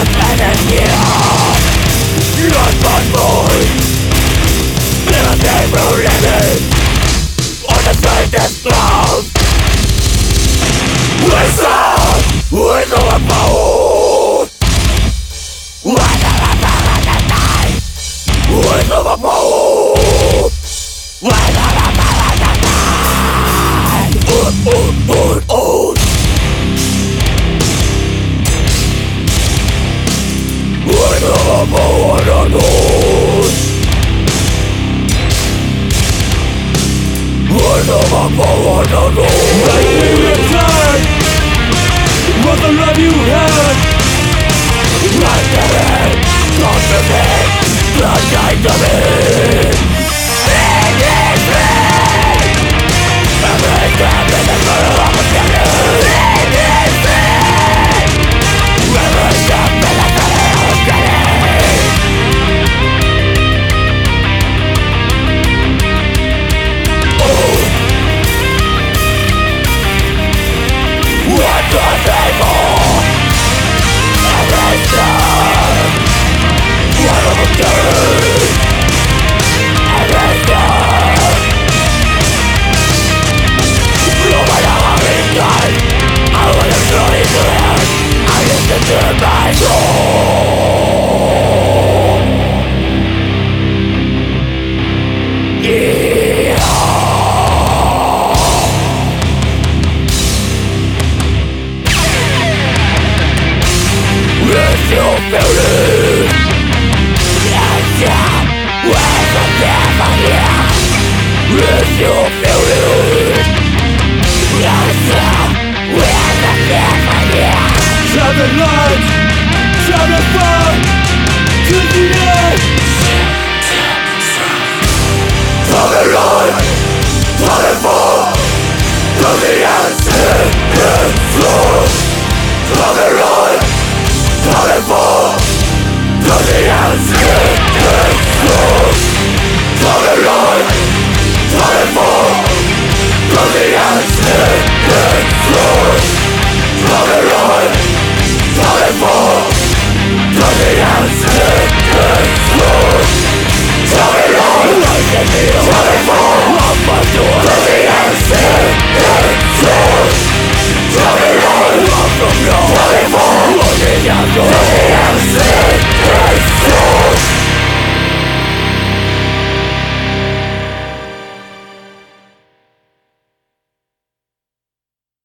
Was the love you had? Like heaven, not to me, blood died to me. It is me. Every step in the middle of a journey. It is me. Every step in the middle of a journey. Oh, what does it for? Every step, what of a journey. Every step, no matter how many times I wanna slowly live, I listen to my soul. Yeah. If you feel it, yes, yeah, where's the devil here? If you feel it, yes, yeah, where's the devil here? Shine the light, shine the fire, to the end. Shine the light, shine the fire, to the end.